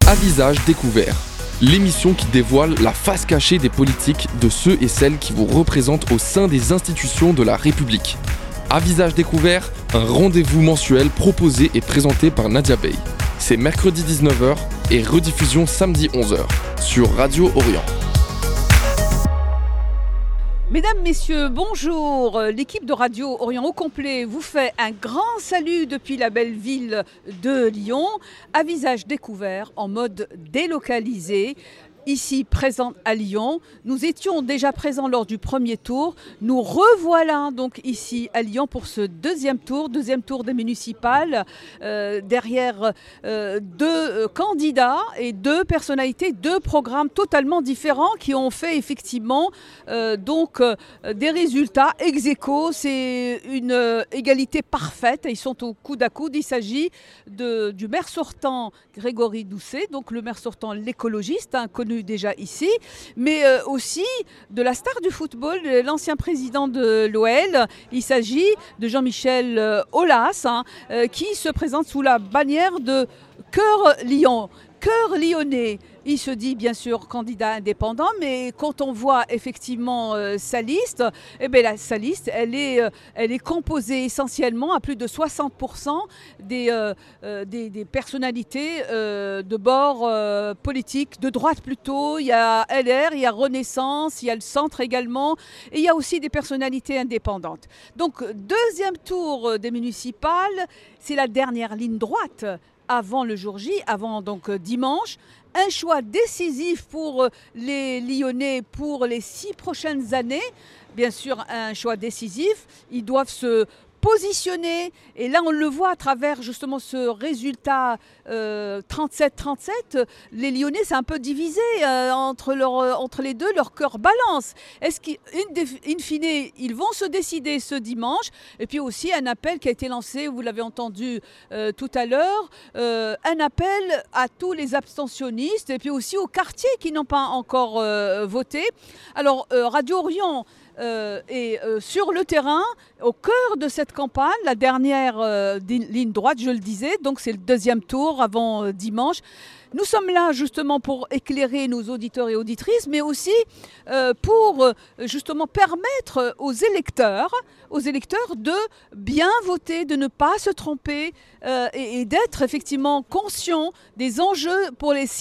À visage découvert, l'émission qui dévoile la face cachée des politiques de ceux et celles qui vous représentent au sein des institutions de la République. À visage découvert, un rendez-vous mensuel proposé et présenté par Nadia Bey. C'est mercredi 19h et rediffusion samedi 11h sur Radio Orient. Mesdames, Messieurs, bonjour. L'équipe de Radio Orient au complet vous fait un grand salut depuis la belle ville de Lyon, à visage découvert en mode délocalisé. Ici, présente à Lyon. Nous étions déjà présents lors du premier tour. Nous revoilà donc ici à Lyon pour ce deuxième tour des municipales, derrière deux candidats et deux personnalités, deux programmes totalement différents qui ont fait effectivement des résultats ex aequo. C'est une égalité parfaite. Ils sont au coude à coude. Il s'agit du maire sortant Grégory Doucet, donc le maire sortant l'écologiste, connu déjà ici, mais aussi de la star du football, l'ancien président de l'OL. Il s'agit de Jean-Michel Aulas, qui se présente sous la bannière de Cœur Lyon. Cœur lyonnais, il se dit bien sûr candidat indépendant, mais quand on voit effectivement sa liste, sa liste, elle est composée essentiellement à plus de 60% des personnalités de bord politique, de droite plutôt. Il y a LR, il y a Renaissance, il y a le centre également, et il y a aussi des personnalités indépendantes. Donc deuxième tour des municipales, c'est la dernière ligne droite avant le jour J, avant donc dimanche. Un choix décisif pour les Lyonnais pour les 6 prochaines années. Bien sûr, un choix décisif. Ils doivent se positionner. Et là, on le voit à travers justement ce résultat 37-37. Les Lyonnais, c'est un peu divisé entre les deux. Leur cœur balance. Est-ce qu'in fine, ils vont se décider ce dimanche? Et puis aussi un appel qui a été lancé, vous l'avez entendu tout à l'heure, un appel à tous les abstentionnistes et puis aussi aux quartiers qui n'ont pas encore voté. Alors, Radio Orient est sur le terrain, au cœur de cette campagne, la dernière ligne droite, je le disais, donc c'est le deuxième tour avant dimanche. Nous sommes là justement pour éclairer nos auditeurs et auditrices, mais aussi pour justement permettre aux électeurs de bien voter, de ne pas se tromper et d'être effectivement conscients des enjeux pour les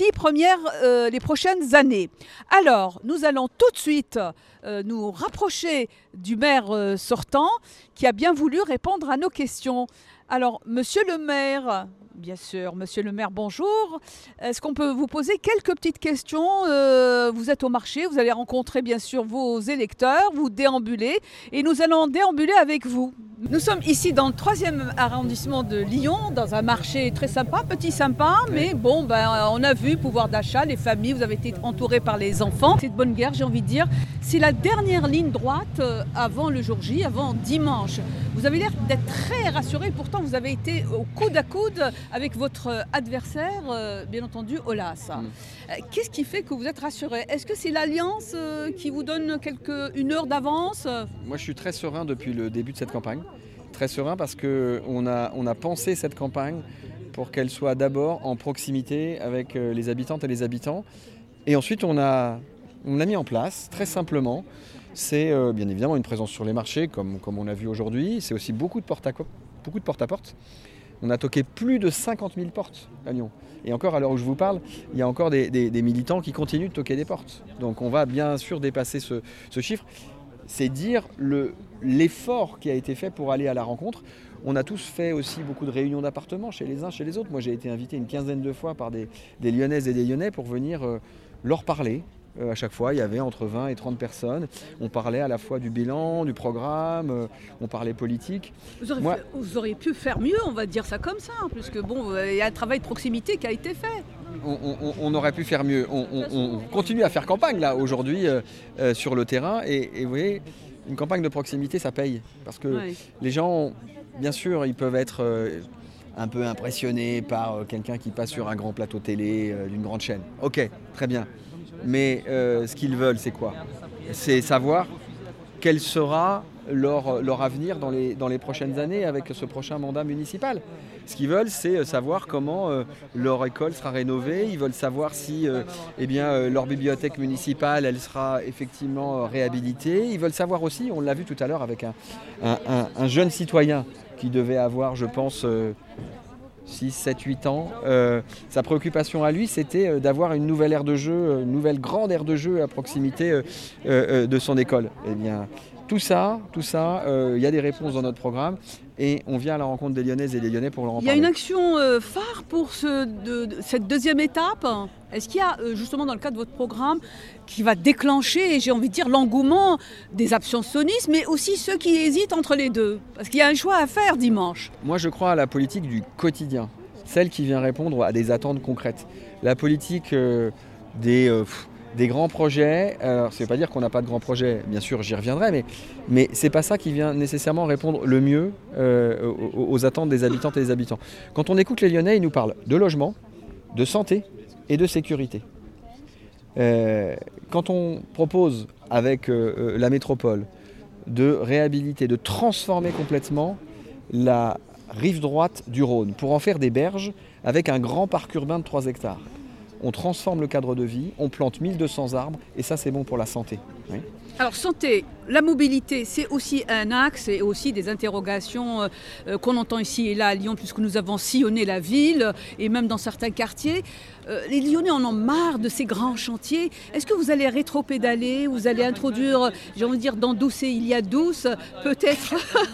les prochaines années. Alors, nous allons tout de suite nous rapprocher du maire sortant qui a bien voulu répondre à nos questions. Alors, monsieur le maire, bien sûr, monsieur le maire, bonjour. Est-ce qu'on peut vous poser quelques petites questions? Vous êtes au marché, vous allez rencontrer bien sûr vos électeurs, vous déambulez et nous allons déambuler avec vous. Nous sommes ici dans le 3e arrondissement de Lyon, dans un marché très sympa, petit sympa, mais bon, on a vu pouvoir d'achat, les familles, vous avez été entourés par les enfants. C'est de bonne guerre, j'ai envie de dire. C'est la dernière ligne droite avant le jour J, avant dimanche. Vous avez l'air d'être très rassurés, pourtant vous avez été au coude à coude avec votre adversaire, bien entendu, Aulas. Qu'est-ce qui fait que vous êtes rassurés? Est-ce que c'est l'Alliance qui vous donne une heure d'avance? Moi, je suis très serein depuis le début de cette campagne. Très serein parce qu'on a pensé cette campagne pour qu'elle soit d'abord en proximité avec les habitantes et les habitants. Et ensuite, on a mis en place, très simplement, c'est bien évidemment une présence sur les marchés, comme on l'a vu aujourd'hui. C'est aussi beaucoup de porte-à-porte. On a toqué plus de 50 000 portes à Lyon. Et encore, à l'heure où je vous parle, il y a encore des militants qui continuent de toquer des portes. Donc on va bien sûr dépasser ce chiffre. C'est dire l'effort qui a été fait pour aller à la rencontre. On a tous fait aussi beaucoup de réunions d'appartements chez les uns, chez les autres. Moi, j'ai été invité une quinzaine de fois par des Lyonnaises et des Lyonnais pour venir leur parler. À chaque fois, il y avait entre 20 et 30 personnes. On parlait à la fois du bilan, du programme, on parlait politique. Vous auriez pu faire mieux, on va dire ça comme ça, puisque il y a un travail de proximité qui a été fait. On aurait pu faire mieux. On continue à faire campagne là aujourd'hui sur le terrain et vous voyez, une campagne de proximité, ça paye. Parce que les gens, bien sûr, ils peuvent être un peu impressionnés par quelqu'un qui passe sur un grand plateau télé d'une grande chaîne. Ok, très bien. Mais ce qu'ils veulent, c'est quoi? C'est savoir quelle sera leur avenir dans les prochaines années avec ce prochain mandat municipal. Ce qu'ils veulent, c'est savoir comment leur école sera rénovée. Ils veulent savoir si leur bibliothèque municipale elle sera effectivement réhabilitée. Ils veulent savoir aussi, on l'a vu tout à l'heure avec un jeune citoyen qui devait avoir, je pense, 6, 7, 8 ans. Sa préoccupation à lui, c'était d'avoir une nouvelle aire de jeu, une nouvelle grande aire de jeu à proximité de son école. Eh bien, tout ça, il y a des réponses dans notre programme et on vient à la rencontre des Lyonnaises et des Lyonnais pour leur en parler. Il y a une action phare pour cette deuxième étape. Est-ce qu'il y a justement dans le cadre de votre programme qui va déclencher, j'ai envie de dire, l'engouement des abstentionnistes, mais aussi ceux qui hésitent entre les deux? Parce qu'il y a un choix à faire dimanche. Moi, je crois à la politique du quotidien, celle qui vient répondre à des attentes concrètes. La politique des grands projets, alors ça ne veut pas dire qu'on n'a pas de grands projets, bien sûr j'y reviendrai, mais ce n'est pas ça qui vient nécessairement répondre le mieux aux attentes des habitantes et des habitants. Quand on écoute les Lyonnais, ils nous parlent de logement, de santé et de sécurité. Quand on propose avec la métropole de réhabiliter, de transformer complètement la rive droite du Rhône pour en faire des berges avec un grand parc urbain de 3 hectares, on transforme le cadre de vie, on plante 1200 arbres et ça c'est bon pour la santé. Oui. Alors santé, la mobilité, c'est aussi un axe et aussi des interrogations qu'on entend ici et là à Lyon puisque nous avons sillonné la ville et même dans certains quartiers. Les Lyonnais en ont marre de ces grands chantiers. Est-ce que vous allez rétro-pédaler, vous allez introduire, j'ai envie de dire, dans douce et il y a douce, peut-être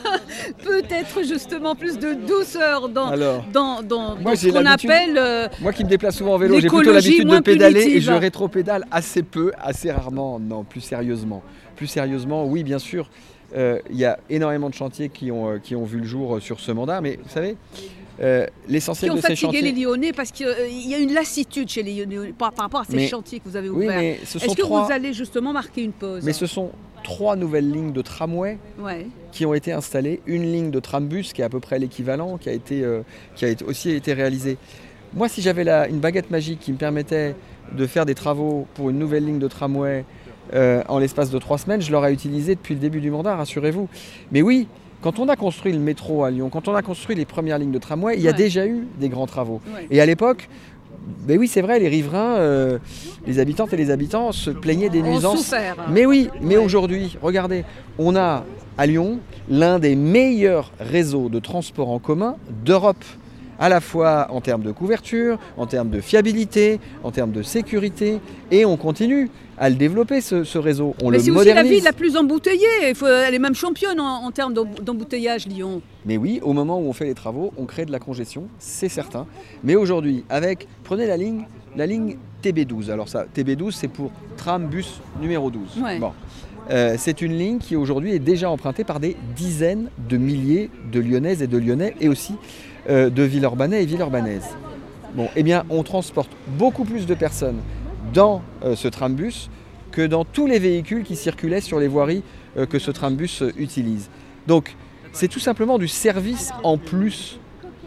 justement plus de douceur dans ce qu'on appelle moi qui me déplace souvent en vélo, j'ai plutôt l'habitude de pédaler punitive. Et je rétro-pédale assez peu, assez rarement, non, plus sérieusement. Plus sérieusement, oui, bien sûr, il y a énormément de chantiers qui ont vu le jour sur ce mandat, mais vous savez, l'essentiel de ces chantiers... Qui ont fatigué les Lyonnais parce qu'il y a une lassitude chez les Lyonnais par rapport à ces chantiers que vous avez ouverts. Oui, est-ce que vous allez justement marquer une pause? Mais ce sont 3 nouvelles lignes de tramway qui ont été installées, une ligne de trambus qui est à peu près l'équivalent, qui a aussi été réalisée. Moi, si j'avais une baguette magique qui me permettait de faire des travaux pour une nouvelle ligne de tramway en l'espace de 3 semaines, je l'aurais utilisé depuis le début du mandat, rassurez-vous. Mais oui, quand on a construit le métro à Lyon, quand on a construit les premières lignes de tramway, il y a déjà eu des grands travaux. Et à l'époque, ben oui, c'est vrai, les riverains, les habitantes et les habitants se plaignaient des nuisances. Mais oui, mais aujourd'hui, regardez, on a à Lyon l'un des meilleurs réseaux de transport en commun d'Europe. À la fois en termes de couverture, en termes de fiabilité, en termes de sécurité, et on continue à le développer ce réseau. On le modernise. Mais c'est aussi la ville la plus embouteillée, elle est même championne en termes d'embouteillage, Lyon. Mais oui, au moment où on fait les travaux, on crée de la congestion, c'est certain. Mais aujourd'hui, prenez la ligne TB12. Alors ça, TB12, c'est pour tram bus numéro 12. Ouais. Bon. C'est une ligne qui aujourd'hui est déjà empruntée par des dizaines de milliers de Lyonnaises et de Lyonnais, et aussi de Villeurbanais et Villeurbanaises. Bon, eh bien, on transporte beaucoup plus de personnes dans ce trambus que dans tous les véhicules qui circulaient sur les voiries que ce trambus utilise. Donc, c'est tout simplement du service en plus.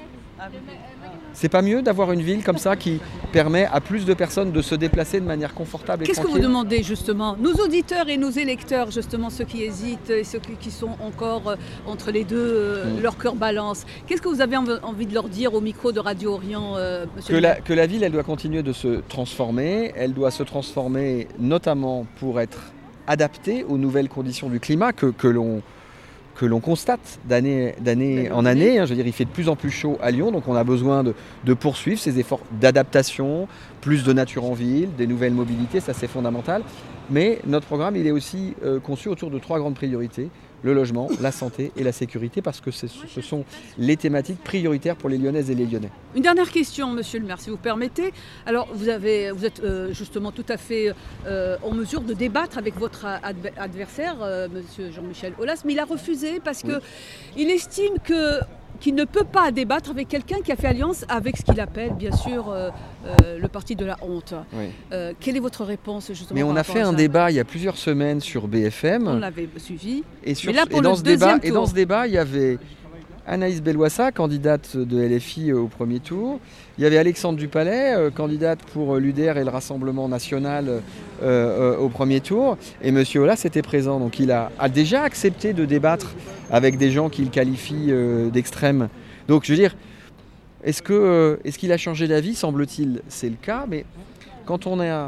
C'est pas mieux d'avoir une ville comme ça qui permet à plus de personnes de se déplacer de manière confortable et tranquille? Qu'est-ce que vous demandez justement, nos auditeurs et nos électeurs, justement ceux qui hésitent et ceux qui sont encore entre les deux, leur cœur balance. Qu'est-ce que vous avez envie de leur dire au micro de Radio Orient, monsieur que la ville, elle doit continuer de se transformer. Elle doit se transformer notamment pour être adaptée aux nouvelles conditions du climat que l'on constate d'année en année. Je veux dire, il fait de plus en plus chaud à Lyon, donc on a besoin de poursuivre ces efforts d'adaptation, plus de nature en ville, des nouvelles mobilités, ça c'est fondamental. Mais notre programme, il est aussi conçu autour de 3 grandes priorités: le logement, la santé et la sécurité, parce que ce sont les thématiques prioritaires pour les Lyonnaises et les Lyonnais. Une dernière question, monsieur le maire, si vous permettez. Alors, vous êtes justement tout à fait en mesure de débattre avec votre adversaire, monsieur Jean-Michel Aulas, mais il a refusé parce qu'il estime qu'il ne peut pas débattre avec quelqu'un qui a fait alliance avec ce qu'il appelle, bien sûr, le parti de la honte. Quelle est votre réponse, justement? Mais on a fait un débat il y a plusieurs semaines sur BFM. On l'avait suivi. Dans ce débat, il y avait Anaïs Belloissa, candidate de LFI au premier tour. Il y avait Alexandre Dupalais, candidate pour l'UDR et le Rassemblement national au premier tour. Et M. Aulas était présent. Donc il a déjà accepté de débattre avec des gens qu'il qualifie d'extrême. Donc je veux dire, est-ce qu'il a changé d'avis? Semble-t-il, c'est le cas. Mais quand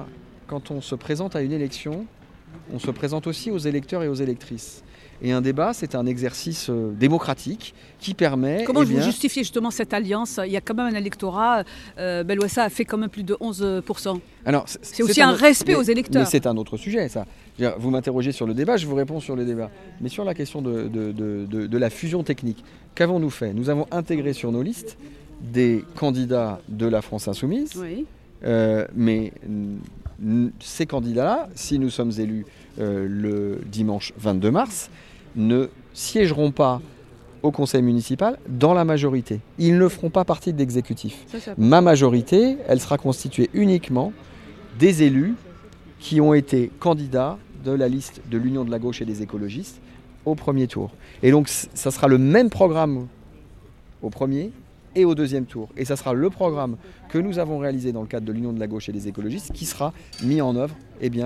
on se présente à une élection, on se présente aussi aux électeurs et aux électrices. Et un débat, c'est un exercice démocratique qui permet... Comment vous justifiez justement cette alliance? Il y a quand même un électorat. Belloissa a fait quand même plus de 11%. Alors, c'est aussi un respect aux électeurs. Mais c'est un autre sujet, ça. Vous m'interrogez sur le débat, je vous réponds sur le débat. Mais sur la question de la fusion technique, qu'avons-nous fait? Nous avons intégré sur nos listes des candidats de la France Insoumise. Oui. Mais ces candidats-là, si nous sommes élus le dimanche 22 mars, ne siégeront pas au conseil municipal dans la majorité. Ils ne feront pas partie de l'exécutif. Ma majorité, elle sera constituée uniquement des élus qui ont été candidats de la liste de l'Union de la gauche et des écologistes au premier tour. Et donc, ça sera le même programme au premier et au deuxième tour. Et ça sera le programme que nous avons réalisé dans le cadre de l'Union de la gauche et des écologistes qui sera mis en œuvre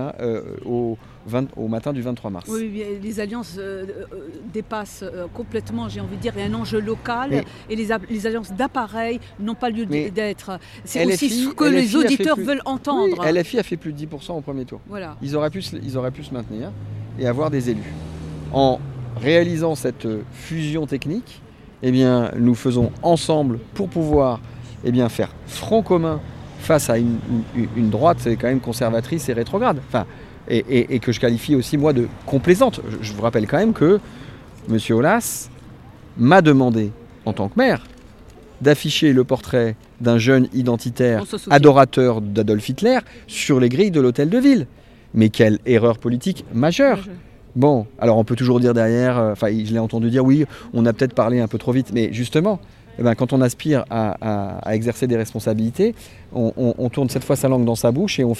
au matin du 23 mars. Oui, les alliances dépassent complètement, j'ai envie de dire, il y a un enjeu local et les alliances d'appareil n'ont pas lieu d'être. C'est LFI, aussi ce que les auditeurs veulent entendre. Oui, LFI a fait plus de 10% au premier tour. Voilà. Ils auraient pu se maintenir et avoir des élus. En réalisant cette fusion technique, eh bien, nous faisons ensemble pour pouvoir faire front commun face à une droite quand même conservatrice et rétrograde. Enfin, et que je qualifie aussi, moi, de complaisante. Je vous rappelle quand même que M. Aulas m'a demandé, en tant que maire, d'afficher le portrait d'un jeune identitaire adorateur d'Adolf Hitler sur les grilles de l'hôtel de ville. Mais quelle erreur politique majeure! Bon, alors on peut toujours dire derrière, je l'ai entendu dire, oui, on a peut-être parlé un peu trop vite, mais justement, quand on aspire à exercer des responsabilités, on tourne cette fois sa langue dans sa bouche et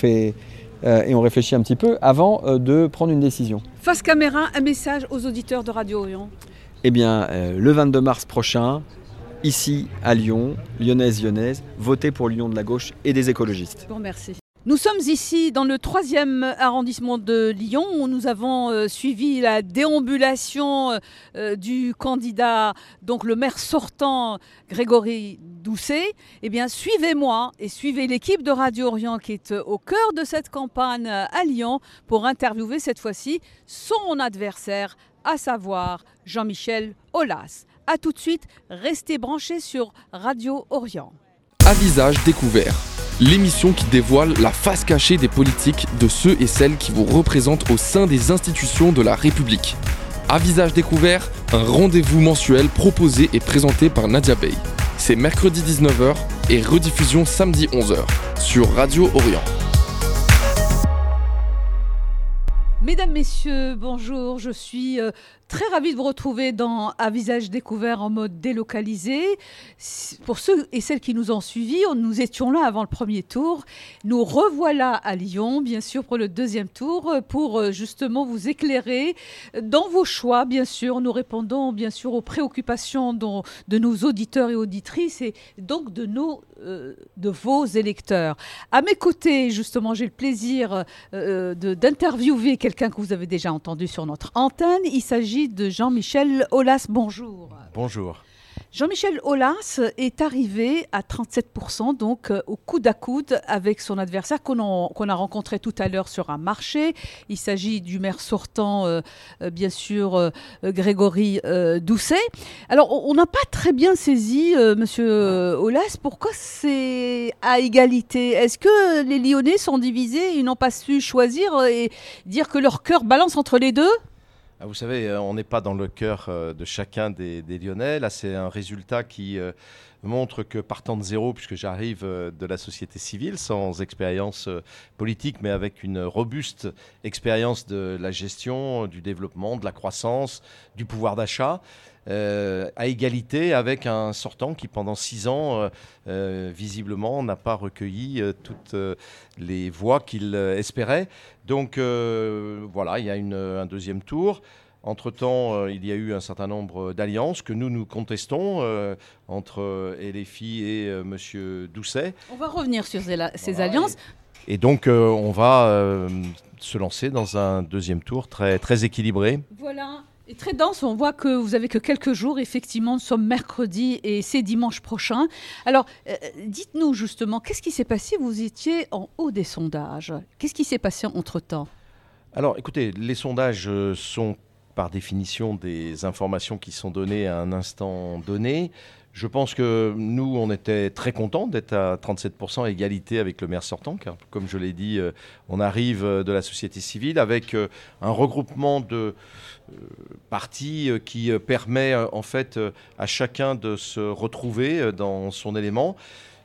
on réfléchit un petit peu avant de prendre une décision. Face caméra, un message aux auditeurs de Radio Orient. Eh bien, le 22 mars prochain, ici à Lyon, lyonnaise, votez pour l'Union de la gauche et des écologistes. Bon, merci. Nous sommes ici dans le 3e arrondissement de Lyon où nous avons suivi la déambulation du candidat, donc le maire sortant Grégory Doucet. Eh bien, suivez-moi et suivez l'équipe de Radio Orient qui est au cœur de cette campagne à Lyon pour interviewer cette fois-ci son adversaire, à savoir Jean-Michel Aulas. A tout de suite, restez branchés sur Radio Orient. À visage découvert, l'émission qui dévoile la face cachée des politiques de ceux et celles qui vous représentent au sein des institutions de la République. À visage découvert, un rendez-vous mensuel proposé et présenté par Nadia Bey. C'est mercredi 19h et rediffusion samedi 11h sur Radio Orient. Mesdames, Messieurs, bonjour. Je suis très ravie de vous retrouver dans À visage découvert en mode délocalisé. Pour ceux et celles qui nous ont suivis, nous étions là avant le premier tour. Nous revoilà à Lyon, bien sûr, pour le deuxième tour, pour justement vous éclairer dans vos choix, bien sûr. Nous répondons, bien sûr, aux préoccupations de nos auditeurs et auditrices et donc de vos électeurs. À mes côtés, justement, j'ai le plaisir d'interviewer quelqu'un que vous avez déjà entendu sur notre antenne. Il s'agit de Jean-Michel Aulas. Bonjour. Bonjour. Jean-Michel Aulas est arrivé à 37%, donc au coude à coude avec son adversaire qu'on a rencontré tout à l'heure sur un marché. Il s'agit du maire sortant, bien sûr, Grégory Doucet. Alors, on n'a pas très bien saisi, monsieur Aulas, pourquoi c'est à égalité? Est-ce que les Lyonnais sont divisés, ils n'ont pas su choisir et dire que leur cœur balance entre les deux? Vous savez, on n'est pas dans le cœur de chacun des Lyonnais. Là, c'est un résultat qui montre que partant de zéro, puisque j'arrive de la société civile, sans expérience politique, mais avec une robuste expérience de la gestion, du développement, de la croissance, du pouvoir d'achat, à égalité avec un sortant qui, pendant 6 ans, visiblement, n'a pas recueilli toutes les voix qu'il espérait. Donc voilà, il y a un deuxième tour. Entre-temps, il y a eu un certain nombre d'alliances que nous contestons entre LFI et M. Doucet. On va revenir sur ces alliances. Et donc, on va se lancer dans un deuxième tour très, très équilibré. Voilà. Et très dense, on voit que vous avez que quelques jours, effectivement, nous sommes mercredi et c'est dimanche prochain. Alors, dites-nous justement, qu'est-ce qui s'est passé? Vous étiez en haut des sondages. Qu'est-ce qui s'est passé entre-temps? Alors, écoutez, les sondages sont par définition des informations qui sont données à un instant donné. Je pense que nous, on était très contents d'être à 37% égalité avec le maire sortant, car comme je l'ai dit, on arrive de la société civile avec un regroupement de partis qui permet en fait à chacun de se retrouver dans son élément.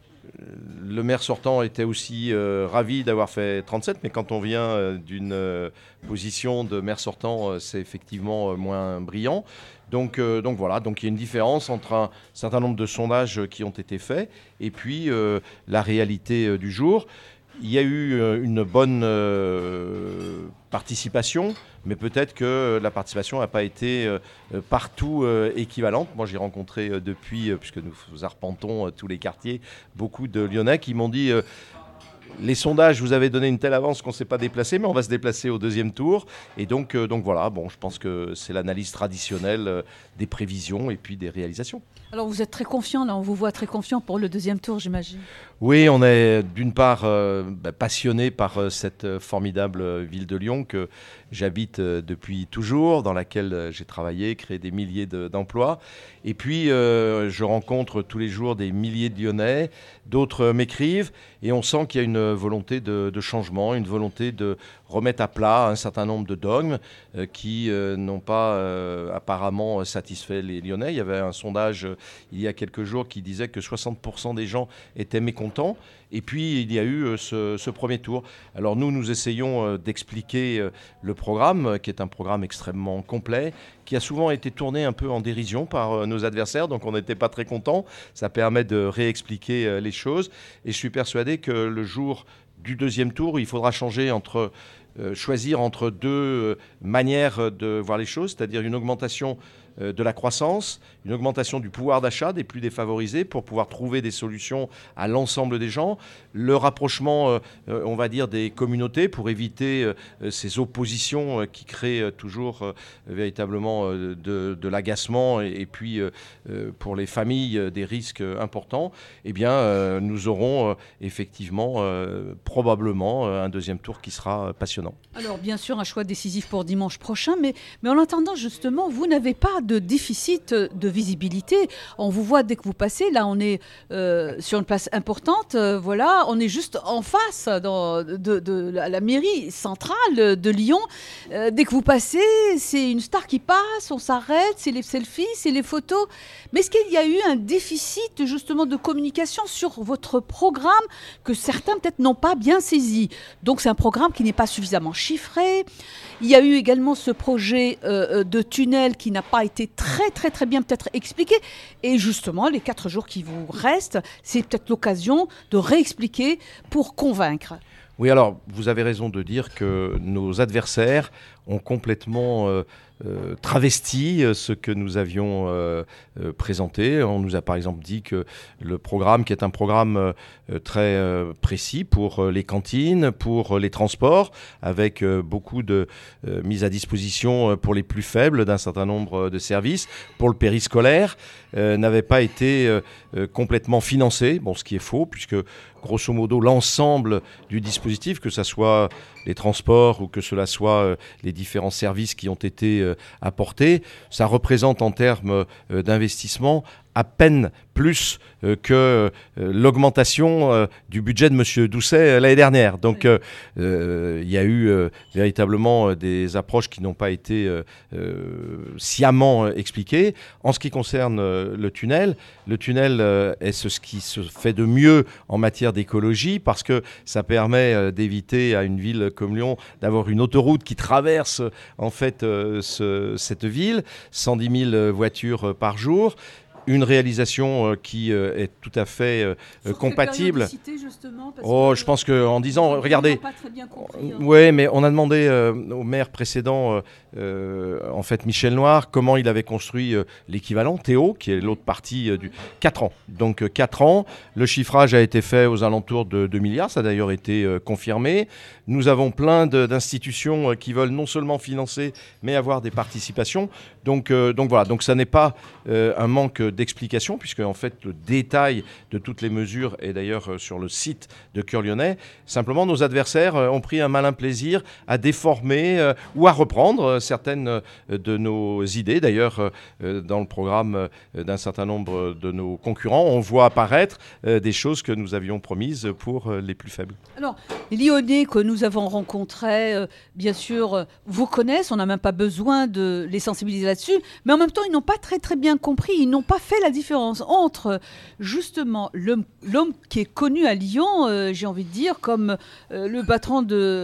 Le maire sortant était aussi ravi d'avoir fait 37, mais quand on vient d'une position de maire sortant, c'est effectivement moins brillant. Donc voilà, donc il y a une différence entre un certain nombre de sondages qui ont été faits et puis la réalité du jour. Il y a eu une bonne participation, mais peut-être que la participation n'a pas été partout équivalente. Moi, j'ai rencontré depuis, puisque nous arpentons tous les quartiers, beaucoup de Lyonnais qui m'ont dit les sondages, vous avez donné une telle avance qu'on ne s'est pas déplacé, mais on va se déplacer au deuxième tour. Et donc voilà, bon, je pense que c'est l'analyse traditionnelle des prévisions et puis des réalisations. Alors vous êtes très confiant, là, on vous voit très confiant pour le deuxième tour, j'imagine. Oui, on est d'une part passionné par cette formidable ville de Lyon que j'habite depuis toujours, dans laquelle j'ai travaillé, créé des milliers d'emplois. Et puis, je rencontre tous les jours des milliers de Lyonnais, d'autres m'écrivent, et on sent qu'il y a une volonté de changement, une volonté de remettre à plat un certain nombre de dogmes qui n'ont pas apparemment satisfait les Lyonnais. Il y avait un sondage il y a quelques jours qui disait que 60% des gens étaient mécontents. Et puis, il y a eu ce premier tour. Alors nous essayons d'expliquer le programme, qui est un programme extrêmement complet, qui a souvent été tourné un peu en dérision par nos adversaires, donc on n'était pas très contents. Ça permet de réexpliquer les choses. Et je suis persuadé que le jour du deuxième tour, il faudra choisir entre deux manières de voir les choses, c'est-à-dire une augmentation de la croissance, une augmentation du pouvoir d'achat des plus défavorisés pour pouvoir trouver des solutions à l'ensemble des gens, le rapprochement, on va dire, des communautés pour éviter ces oppositions qui créent toujours véritablement de l'agacement et puis pour les familles des risques importants. Eh bien, nous aurons effectivement probablement un deuxième tour qui sera passionnant. Alors bien sûr, un choix décisif pour dimanche prochain, mais en attendant justement, vous n'avez pas de déficit de visibilité. On vous voit dès que vous passez. Là, on est sur une place importante. Voilà, on est juste en face de la mairie centrale de Lyon. Dès que vous passez, c'est une star qui passe, on s'arrête, c'est les selfies, c'est les photos. Mais est-ce qu'il y a eu un déficit justement de communication sur votre programme que certains peut-être n'ont pas bien saisi? Donc c'est un programme qui n'est pas suffisamment chiffré. Il y a eu également ce projet de tunnel qui n'a pas été très très très bien peut-être expliqué. Et justement, les 4 jours qui vous restent, c'est peut-être l'occasion de réexpliquer pour convaincre. Oui, alors vous avez raison de dire que nos adversaires ont complètement travesti ce que nous avions présenté. On nous a par exemple dit que le programme, qui est un programme très précis pour les cantines, pour les transports, avec beaucoup de mise à disposition pour les plus faibles d'un certain nombre de services, pour le périscolaire, n'avait pas été complètement financé, bon, ce qui est faux, puisque grosso modo l'ensemble du dispositif, que ce soit les transports ou que cela soit les différents services qui ont été apportés, ça représente en termes d'investissement à peine plus que l'augmentation du budget de M. Doucet l'année dernière. Donc il y a eu véritablement des approches qui n'ont pas été sciemment expliquées. En ce qui concerne le tunnel est ce qui se fait de mieux en matière d'écologie, parce que ça permet d'éviter à une ville comme Lyon d'avoir une autoroute qui traverse en fait cette ville, 110 000 voitures par jour. une réalisation qui est tout à fait compatible. Je pense qu'en disant, regardez, oui, mais on a demandé au maire précédent, en fait Michel Noir, comment il avait construit l'équivalent, Théo, qui est l'autre partie du 4 ans. Donc 4 ans, le chiffrage a été fait aux alentours de 2 milliards, ça a d'ailleurs été confirmé. Nous avons plein d'institutions qui veulent non seulement financer, mais avoir des participations. Donc voilà, donc ça n'est pas un manque d'explication, puisque en fait le détail de toutes les mesures est d'ailleurs sur le site de Cœur Lyonnais. Simplement, nos adversaires ont pris un malin plaisir à déformer ou à reprendre certaines de nos idées. D'ailleurs, dans le programme d'un certain nombre de nos concurrents, on voit apparaître des choses que nous avions promises pour les plus faibles. Alors, les Lyonnais que nous avons rencontrés, bien sûr, vous connaissent, on n'a même pas besoin de les sensibiliser là-dessus, mais en même temps, ils n'ont pas très bien compris, ils n'ont pas fait la différence entre, justement, l'homme qui est connu à Lyon, j'ai envie de dire, comme le patron du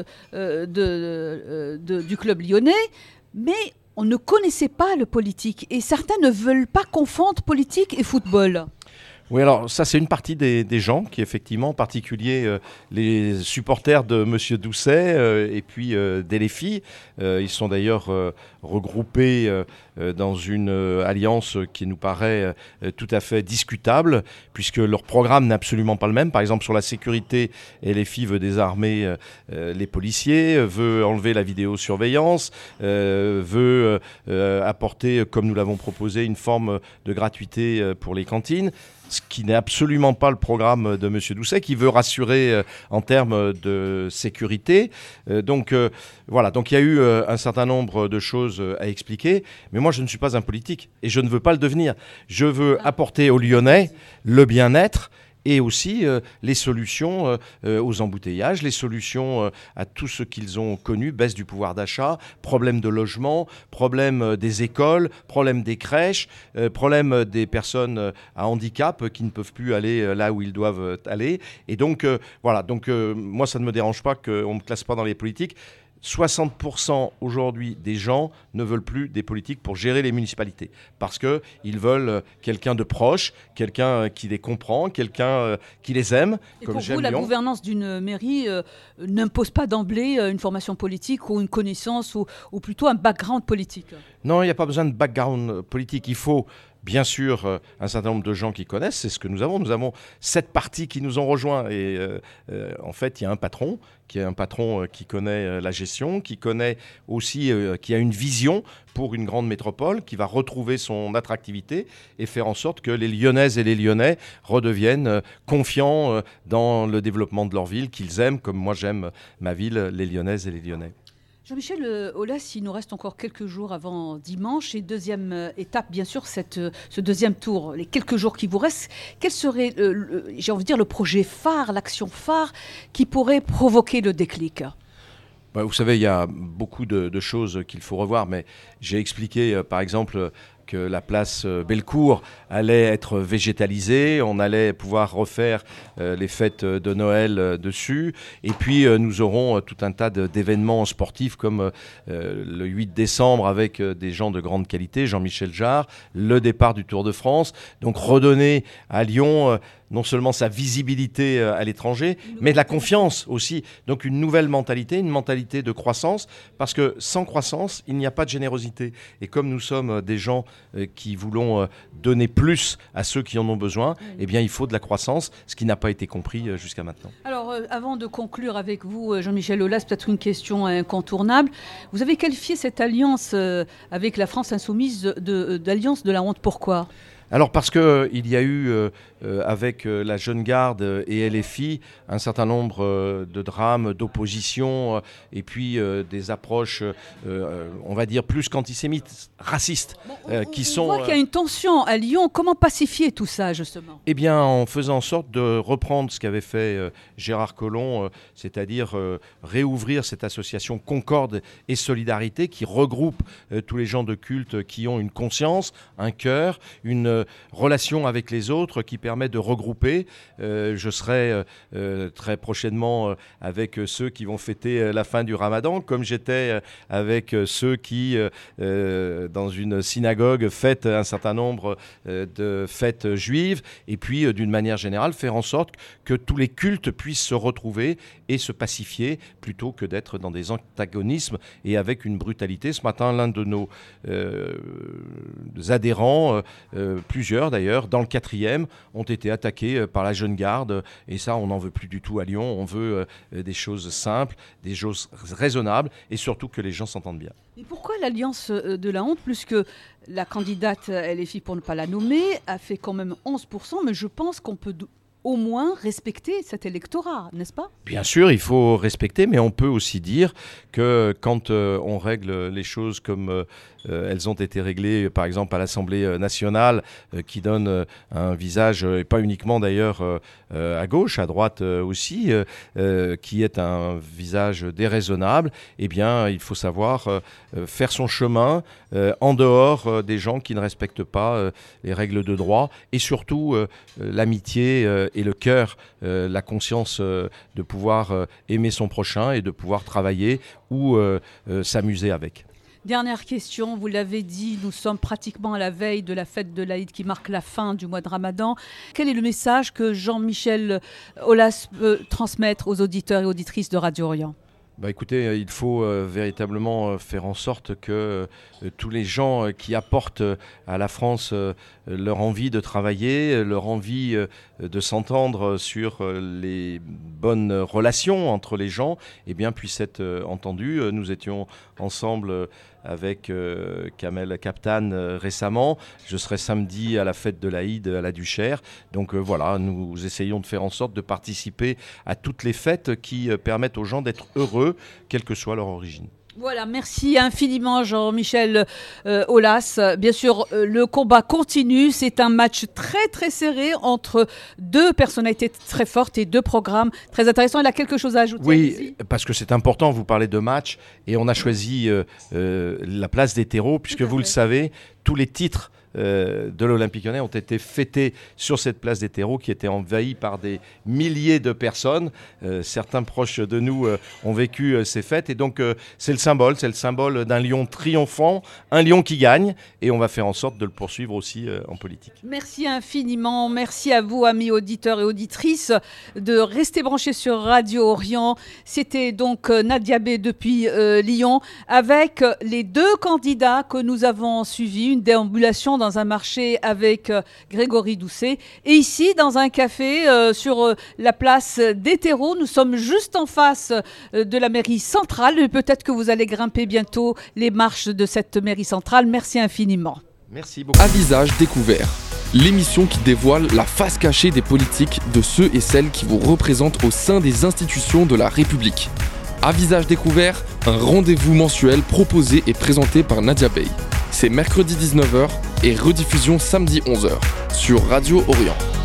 club lyonnais, mais on ne connaissait pas le politique, et certains ne veulent pas confondre politique et football. Oui, alors ça c'est une partie des gens qui effectivement, en particulier les supporters de Monsieur Doucet et puis des les filles, ils sont d'ailleurs regroupés dans une alliance qui nous paraît tout à fait discutable, puisque leur programme n'est absolument pas le même. Par exemple sur la sécurité, les filles veut désarmer les policiers, veut enlever la vidéosurveillance, veut apporter, comme nous l'avons proposé, une forme de gratuité pour les cantines. Ce qui n'est absolument pas le programme de M. Doucet, qui veut rassurer en termes de sécurité. Donc voilà, donc il y a eu un certain nombre de choses à expliquer, mais moi je ne suis pas un politique et je ne veux pas le devenir. Je veux apporter aux Lyonnais le bien-être et aussi les solutions aux embouteillages, les solutions à tout ce qu'ils ont connu, baisse du pouvoir d'achat, problème de logement, problème des écoles, problème des crèches, problème des personnes à handicap qui ne peuvent plus aller là où ils doivent aller. Et donc, voilà, donc moi ça ne me dérange pas qu'on ne me classe pas dans les politiques. 60% aujourd'hui des gens ne veulent plus des politiques pour gérer les municipalités parce qu'ils veulent quelqu'un de proche, quelqu'un qui les comprend, quelqu'un qui les aime. Et comme pour vous, la gouvernance d'une mairie n'impose pas d'emblée une formation politique ou une connaissance ou plutôt un background politique? Non, il n'y a pas besoin de background politique. Il faut bien sûr un certain nombre de gens qui connaissent, c'est ce que nous avons. Nous avons 7 partis qui nous ont rejoints et en fait il y a un patron qui connaît la gestion, qui connaît aussi, qui a une vision pour une grande métropole, qui va retrouver son attractivité et faire en sorte que les Lyonnaises et les Lyonnais redeviennent confiants dans le développement de leur ville, qu'ils aiment comme moi j'aime ma ville, les Lyonnaises et les Lyonnais. Jean-Michel Aulas, il nous reste encore quelques jours avant dimanche et deuxième étape, bien sûr, ce deuxième tour, les quelques jours qui vous restent. Quel serait, j'ai envie de dire, le projet phare, l'action phare qui pourrait provoquer le déclic ? Vous savez, il y a beaucoup de choses qu'il faut revoir, mais j'ai expliqué, par exemple, que la place Bellecour allait être végétalisée, on allait pouvoir refaire les fêtes de Noël dessus, et puis nous aurons tout un tas d'événements sportifs comme le 8 décembre avec des gens de grande qualité, Jean-Michel Jarre, le départ du Tour de France, donc redonner à Lyon non seulement sa visibilité à l'étranger, mais de la confiance aussi. Donc une nouvelle mentalité, une mentalité de croissance, parce que sans croissance, il n'y a pas de générosité. Et comme nous sommes des gens qui voulons donner plus à ceux qui en ont besoin, eh bien il faut de la croissance, ce qui n'a pas été compris jusqu'à maintenant. Alors avant de conclure avec vous, Jean-Michel Aulas, peut-être une question incontournable. Vous avez qualifié cette alliance avec la France insoumise d'alliance de la honte. Pourquoi ? Alors parce qu'il y a eu avec la Jeune Garde et LFI un certain nombre de drames, d'opposition et puis des approches, on va dire, plus qu'antisémites, racistes. On voit qu'il y a une tension à Lyon. Comment pacifier tout ça, justement ? Eh bien, en faisant en sorte de reprendre ce qu'avait fait Gérard Collomb, c'est-à-dire réouvrir cette association Concorde et Solidarité qui regroupe tous les gens de culte qui ont une conscience, un cœur, une une relation avec les autres qui permet de regrouper. Je serai très prochainement avec ceux qui vont fêter la fin du Ramadan, comme j'étais avec ceux qui, dans une synagogue, fêtent un certain nombre de fêtes juives, et puis d'une manière générale faire en sorte que tous les cultes puissent se retrouver et se pacifier plutôt que d'être dans des antagonismes et avec une brutalité. Ce matin, l'un de nos adhérents, plusieurs d'ailleurs, dans le 4e, ont été attaqués par la jeune garde, et ça on n'en veut plus du tout à Lyon. On veut des choses simples, des choses raisonnables, et surtout que les gens s'entendent bien. Mais pourquoi l'Alliance de la honte, plus que la candidate LFI, pour ne pas la nommer, a fait quand même 11%, mais je pense qu'on peut au moins respecter cet électorat, n'est-ce pas ? Bien sûr, il faut respecter, mais on peut aussi dire que quand on règle les choses comme elles ont été réglées, par exemple à l'Assemblée nationale, qui donne un visage, et pas uniquement d'ailleurs à gauche, à droite aussi, qui est un visage déraisonnable, eh bien il faut savoir faire son chemin en dehors des gens qui ne respectent pas les règles de droit, et surtout l'amitié et le cœur, la conscience de pouvoir aimer son prochain et de pouvoir travailler ou s'amuser avec. Dernière question, vous l'avez dit, nous sommes pratiquement à la veille de la fête de l'Aïd qui marque la fin du mois de Ramadan. Quel est le message que Jean-Michel Aulas peut transmettre aux auditeurs et auditrices de Radio Orient ? Écoutez, il faut véritablement faire en sorte que tous les gens qui apportent à la France leur envie de travailler, leur envie de s'entendre sur les bonnes relations entre les gens, eh bien, puissent être entendus. Nous étions ensemble avec Kamel Kaptan récemment. Je serai samedi à la fête de l'Aïd à la Duchère. Donc voilà, nous essayons de faire en sorte de participer à toutes les fêtes qui permettent aux gens d'être heureux, quelle que soit leur origine. Voilà, merci infiniment Jean-Michel Aulas. Bien sûr, le combat continue. C'est un match très très serré entre deux personnalités très fortes et deux programmes très intéressants. Il a quelque chose à ajouter? Oui, parce que c'est important, vous parlez de match, et on a choisi la place des terreaux, puisque vous le savez, tous les titres de l'Olympique Lyonnais ont été fêtés sur cette place des terreaux qui était envahie par des milliers de personnes. Certains proches de nous ont vécu ces fêtes, et donc c'est le symbole d'un Lyon triomphant, un Lyon qui gagne, et on va faire en sorte de le poursuivre aussi en politique. Merci infiniment, merci à vous amis auditeurs et auditrices de rester branchés sur Radio Orient. C'était donc Nadia B depuis Lyon avec les deux candidats que nous avons suivis, une déambulation dans un marché avec Grégory Doucet, et ici dans un café sur la place des terreaux. Nous sommes juste en face de la mairie centrale, et peut-être que vous allez grimper bientôt les marches de cette mairie centrale. Merci infiniment. Merci beaucoup. À visage découvert, l'émission qui dévoile la face cachée des politiques de ceux et celles qui vous représentent au sein des institutions de la République. À visage découvert, un rendez-vous mensuel proposé et présenté par Nadia Bey. C'est mercredi 19h et rediffusion samedi 11h sur Radio Orient.